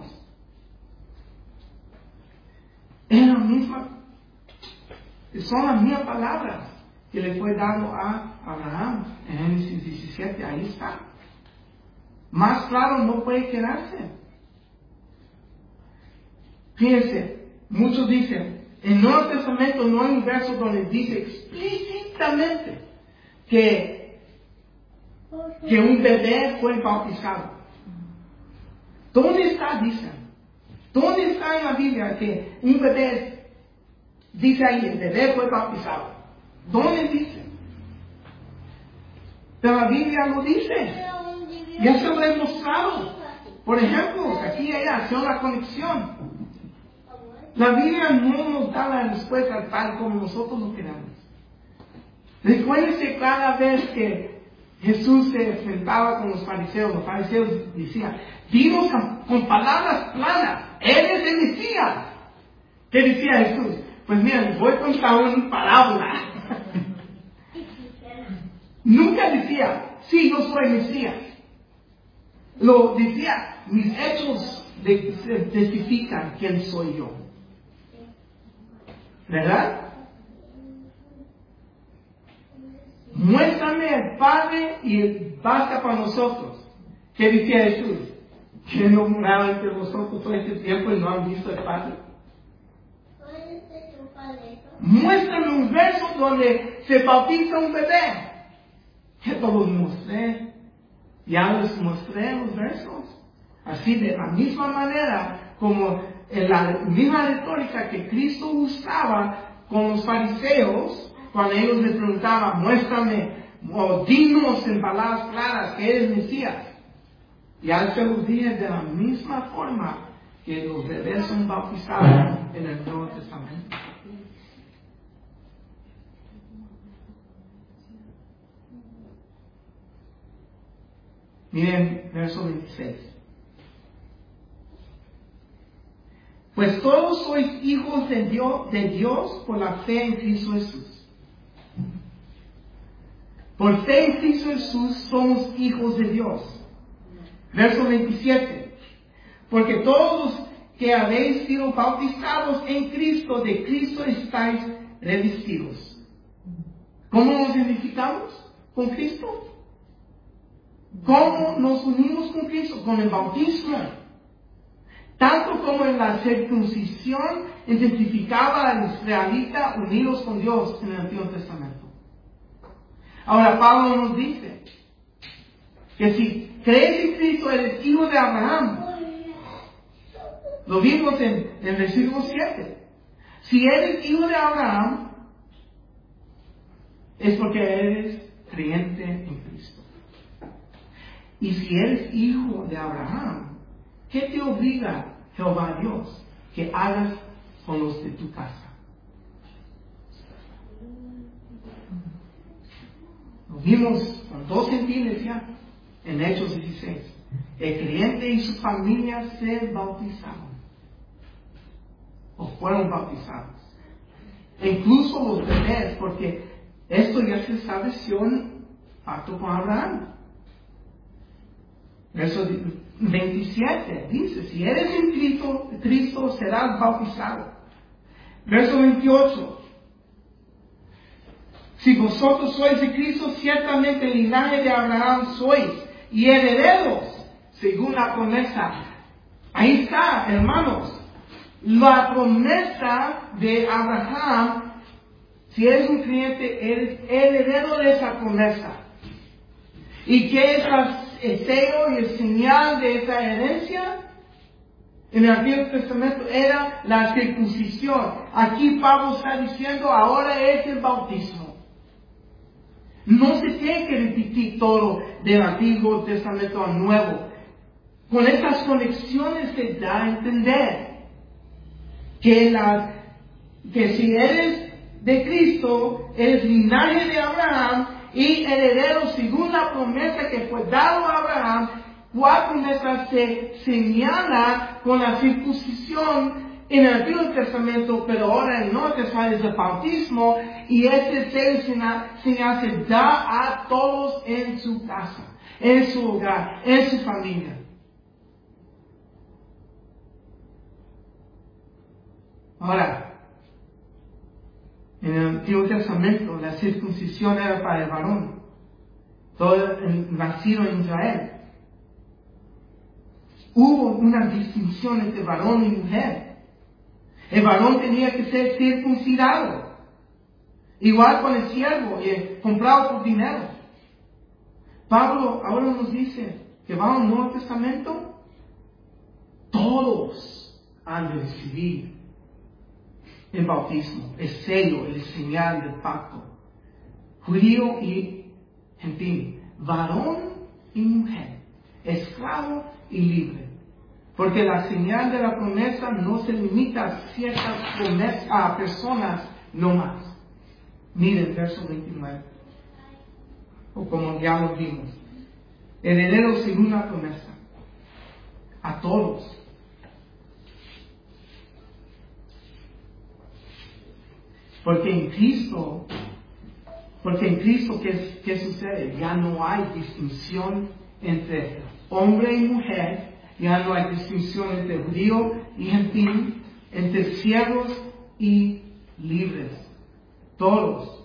Es la misma, son las mismas palabras que le fue dado a Abraham en Génesis 17. Ahí está. Más claro no puede quedarse. Fíjense, muchos dicen, en el Nuevo Testamento no hay un verso donde dice explícitamente que un bebé fue bautizado. ¿Dónde está? Dicen. ¿Dónde está en la Biblia que un bebé, dice ahí, el bebé fue bautizado? ¿Dónde dice? Pero la Biblia lo dice. Ya se lo he mostrado. Por ejemplo, aquí y allá, hacer la conexión. La Biblia no nos da la respuesta tal como nosotros lo queremos. Recuérdense cada vez que Jesús se enfrentaba con los fariseos decían, dinos con palabras planas, Él es el Mesías. ¿Qué decía Jesús? Pues mira, les voy a contar una parábola. Nunca decía, sí, yo soy Mesías. Lo decía, mis hechos testifican quién soy yo. ¿Verdad? Muéstrame al Padre y basta para nosotros. ¿Qué decía Jesús? ¿Que no moraba entre vosotros todo este tiempo y no han visto al Padre? Muéstrame un verso donde se bautiza un bebé. Que todos mostré. Ya les mostré los versos. Así de la misma manera como en la misma retórica que Cristo usaba con los fariseos, cuando ellos le preguntaban, muéstrame o dinos en palabras claras que eres Mesías. Ya se los dije de la misma forma que los bebés son bautizados en el Nuevo Testamento. Miren, verso 26. Pues todos sois hijos de Dios por la fe en Cristo Jesús. Por fe en Cristo Jesús somos hijos de Dios. Verso 27. Porque todos los que habéis sido bautizados en Cristo, de Cristo estáis revestidos. ¿Cómo nos identificamos con Cristo? ¿Cómo nos unimos con Cristo? Con el bautismo. Tanto como en la circuncisión identificaba a los israelitas unidos con Dios en el Antiguo Testamento. Ahora Pablo nos dice que si crees en Cristo eres hijo de Abraham. Lo vimos en el versículo 7. Si eres hijo de Abraham, es porque eres creyente en Cristo. Y si eres hijo de Abraham, ¿qué te obliga Jehová Dios que hagas con los de tu casa? Lo vimos con 2 gentiles ya en Hechos 16. El creyente y su familia se bautizaron o fueron bautizados. E incluso los bebés, porque esto ya se estableció en pacto con Abraham. Verso 27 dice, si eres en Cristo serás bautizado. Verso 28, si vosotros sois de Cristo, ciertamente el linaje de Abraham sois, y herederos según la promesa. Ahí está, hermanos, la promesa de Abraham. Si eres un creyente, eres heredero de esa promesa. ¿Y qué es el sello y el señal de esa herencia? En el Antiguo Testamento era la circuncisión. Aquí Pablo está diciendo, ahora es el bautismo. No se tiene que repetir todo del Antiguo Testamento al Nuevo. Con estas conexiones se da a entender que si eres de Cristo, eres linaje de Abraham y heredero según la promesa que fue dado a Abraham. ¿Cuál promesa se señala con la circuncisión en el Antiguo Testamento, pero ahora en el Nuevo Testamento es el bautismo? Y este señal se da a todos en su casa, en su hogar, en su familia. Ahora, en el Antiguo Testamento la circuncisión era para el varón, todo nacido en Israel. Hubo una distinción entre varón y mujer. El varón tenía que ser circuncidado, igual con el siervo, comprado por dinero. Pablo ahora nos dice que va al Nuevo Testamento, todos han de recibir el bautismo, el sello, el señal del pacto. Judío y gentil, varón y mujer, esclavo y libre. Porque la señal de la promesa no se limita a ciertas personas no más. Miren el verso 29. O como ya lo vimos. Herederos según la promesa. A todos. Porque en Cristo Porque en Cristo, ¿qué sucede? Ya no hay distinción entre hombre y mujer, ya no hay distinción entre judío y gentil, entre siervos y libres. Todos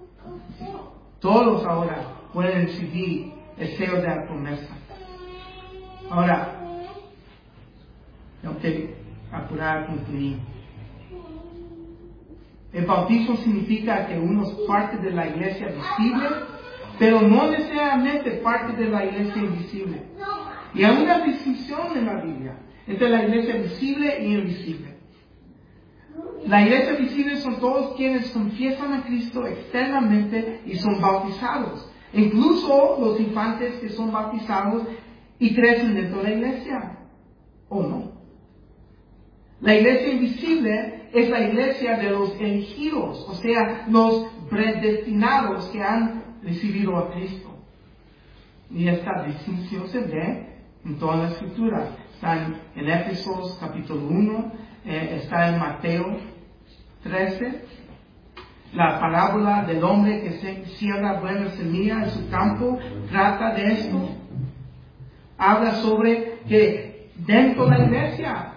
ahora pueden recibir el sello de la promesa. Ahora, tengo que apurar a concluir. El bautismo significa que uno es parte de la iglesia visible, pero no necesariamente parte de la iglesia invisible. Y hay una distinción en la Biblia entre la iglesia visible y invisible. La iglesia visible son todos quienes confiesan a Cristo externamente y son bautizados. Incluso los infantes que son bautizados y crecen dentro de la iglesia. ¿O no? La iglesia invisible es la iglesia de los elegidos, o sea, los predestinados que han recibido a Cristo. Y esta distinción se ve en toda la Escritura. Está en Éfesos capítulo 1, está en Mateo 13. La parábola del hombre que siembra buena semilla en su campo trata de esto. Habla sobre que dentro de la iglesia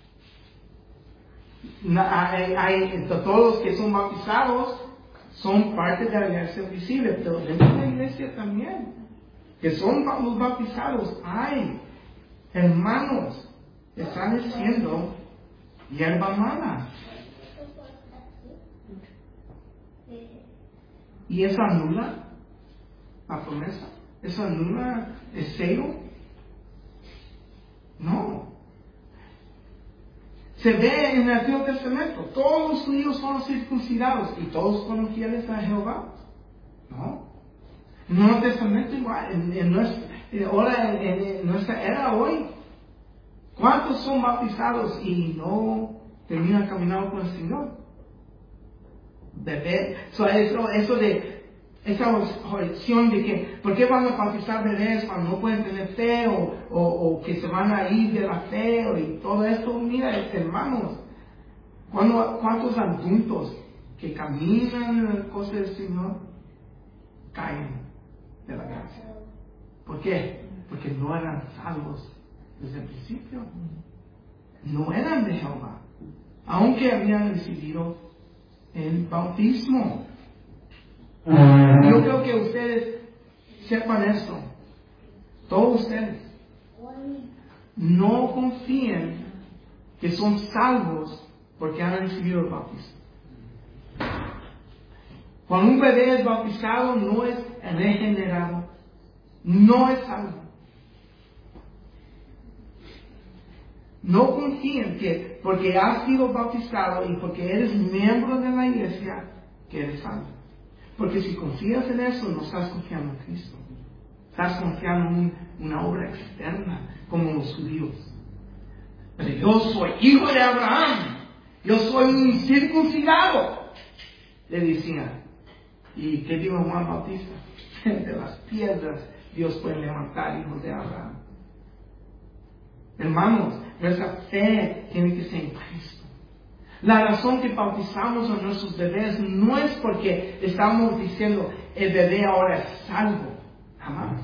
hay todos los que son bautizados son parte de la iglesia visible, pero dentro de la iglesia también, que son los bautizados, hay hermanos que están haciendo hierba mala. ¿Y eso anula la promesa? ¿Eso anula el sello? No. Se ve en el Antiguo Testamento, todos los judíos fueron circuncidados y todos fueron fieles a Jehová. No. En el Nuevo Testamento igual, en nuestra era hoy, ¿cuántos son bautizados y no terminan caminando con el Señor? Bebé, esa objeción de que, ¿por qué van a bautizar bebés cuando no pueden tener fe o que se van a ir de la fe y todo esto? Mira, hermanos, ¿cuántos adultos que caminan en las cosas del Señor caen de la gracia? ¿Por qué? Porque no eran salvos desde el principio. No eran de Jehová, aunque habían recibido el bautismo. Yo creo que ustedes sepan esto. Todos ustedes no confíen que son salvos porque han recibido el bautismo. Cuando un bebé es bautizado no es regenerado, no es salvo. No confíen que porque has sido bautizado y porque eres miembro de la iglesia que eres salvo. Porque si confías en eso, no estás confiando en Cristo. Estás confiando en una obra externa, como los judíos. Pero yo soy hijo de Abraham. Yo soy un circuncidado. Le decían. ¿Y qué dijo Juan Bautista? De las piedras Dios puede levantar hijos de Abraham. Hermanos, nuestra fe tiene que ser en Cristo. La razón que bautizamos a nuestros bebés no es porque estamos diciendo el bebé ahora es salvo. Jamás.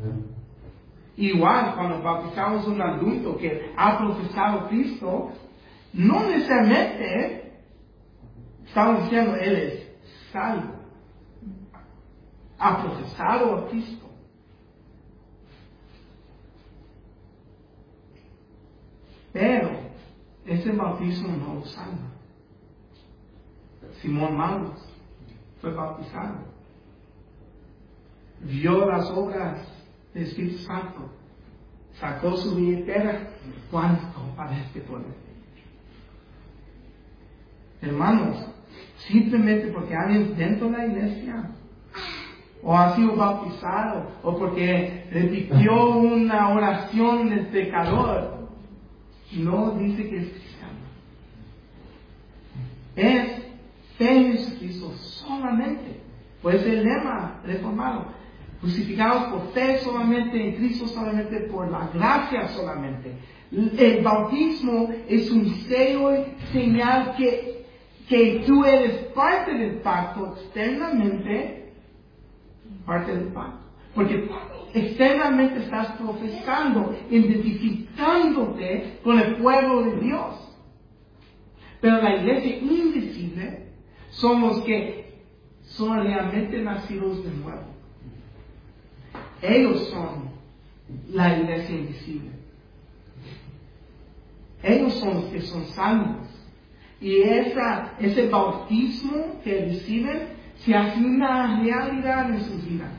Igual cuando bautizamos a un adulto que ha profesado a Cristo, no necesariamente estamos diciendo él es salvo. Ha profesado a Cristo. Pero ese bautismo no lo salva. Simón Manos fue bautizado. Vio las obras del Espíritu Santo. Sacó su billetera. ¿Cuánto para este pueblo? Hermanos, simplemente porque alguien dentro de la iglesia o ha sido bautizado o porque repitió una oración del pecador, no dice que es cristiano. Es fe en Jesucristo solamente. Pues el lema reformado: crucificados por fe solamente, en Cristo solamente, por la gracia solamente. El bautismo es un sello y señal que tú eres parte del pacto externamente, parte del pacto. Porque externamente estás profesando, identificándote con el pueblo de Dios. Pero la iglesia invisible son los que son realmente nacidos de nuevo. Ellos son la iglesia invisible. Ellos son los que son salvos. Y ese bautismo que reciben se hace una realidad en sus vidas.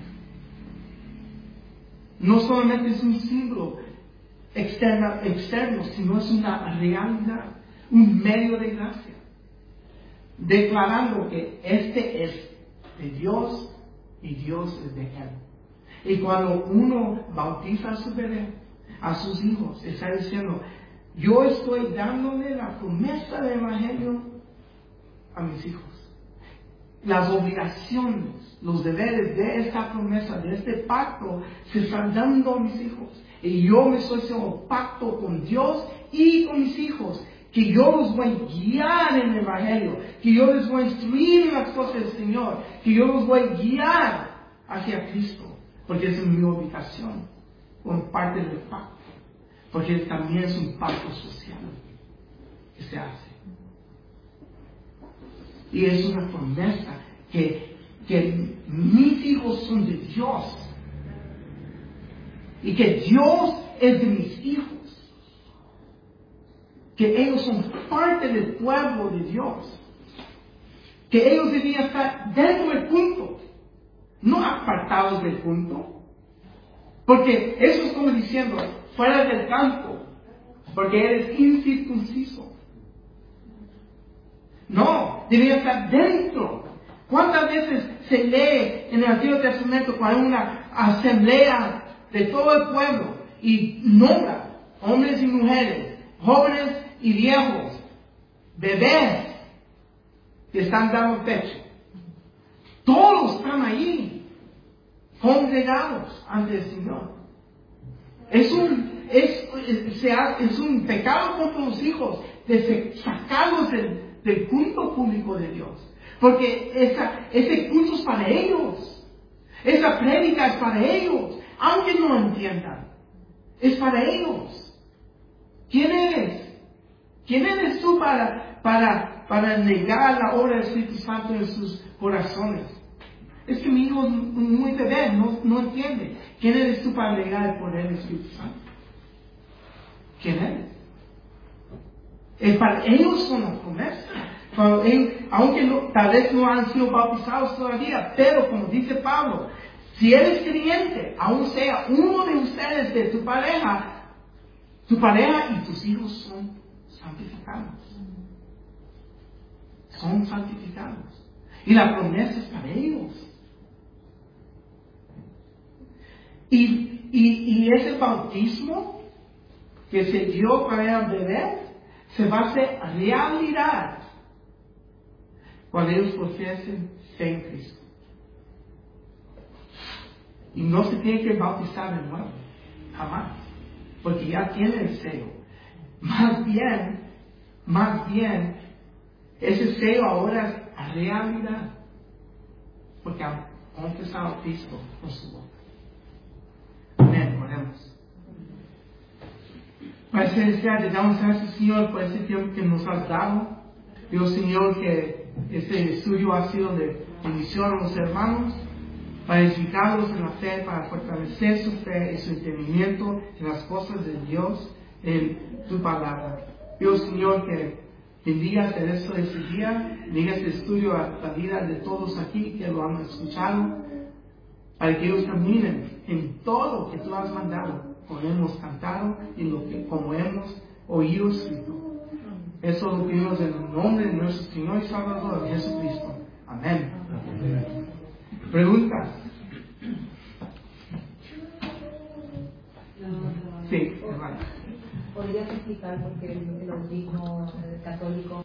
No solamente es un símbolo externo, sino es una realidad, un medio de gracia, declarando que este es de Dios y Dios es de él. Y cuando uno bautiza a su bebé, a sus hijos, está diciendo, yo estoy dándole la promesa del Evangelio a mis hijos. Las obligaciones, los deberes de esta promesa, de este pacto, se están dando a mis hijos. Y yo me estoy haciendo pacto con Dios y con mis hijos, que yo los voy a guiar en el Evangelio, que yo les voy a instruir en las cosas del Señor, que yo los voy a guiar hacia Cristo, porque esa es mi obligación, como parte del pacto, porque también es un pacto social que se hace. Y es una promesa que mis hijos son de Dios. Y que Dios es de mis hijos. Que ellos son parte del pueblo de Dios. Que ellos deberían estar dentro del punto, no apartados del punto. Porque eso es como diciendo, fuera del campo, porque eres incircunciso. No, debería estar dentro. ¿Cuántas veces se lee en el Antiguo Testamento cuando hay una asamblea de todo el pueblo y nombra hombres y mujeres, jóvenes y viejos, bebés que están dando pecho? Todos están ahí, congregados ante el Señor. Es un pecado contra los hijos de sacarlos del culto público de Dios. Porque ese culto es para ellos. Esa prédica es para ellos. Aunque no entiendan. Es para ellos. ¿Quién eres? ¿Quién eres tú para negar la obra del Espíritu Santo en sus corazones? Es que mi hijo es muy bebé, no entiende. ¿Quién eres tú para negar el poder del Espíritu Santo? ¿Quién eres? Es para ellos son la promesa. Aunque tal vez no han sido bautizados todavía, pero como dice Pablo, si eres creyente, aun sea uno de ustedes de tu pareja y tus hijos son santificados. Son santificados. Y la promesa es para ellos. Y ese bautismo que se dio para el bebé se va a hacer realidad cuando ellos profesen fe en Cristo. Y no se tiene que bautizar de nuevo, jamás, porque ya tiene el sello. Más bien, ese sello ahora es realidad, porque han confesado a Cristo con su boca. Amén, oremos. Padre Celestial, te damos gracias, Señor, por ese tiempo que nos has dado. Dios, Señor, que este estudio ha sido de bendición a los hermanos, para edificarlos en la fe, para fortalecer su fe y su entendimiento en las cosas de Dios, en tu palabra. Dios, Señor, que bendigas el resto de este día, bendigas este estudio a la vida de todos aquí que lo han escuchado, para que ellos caminen en todo lo que tú has mandado, como hemos cantado y como hemos oído escrito. Eso lo pedimos en el nombre de nuestro Señor y Salvador, Jesucristo. Amén. ¿Preguntas? Sí, hermano. ¿Podrías explicar por qué el bautismo católico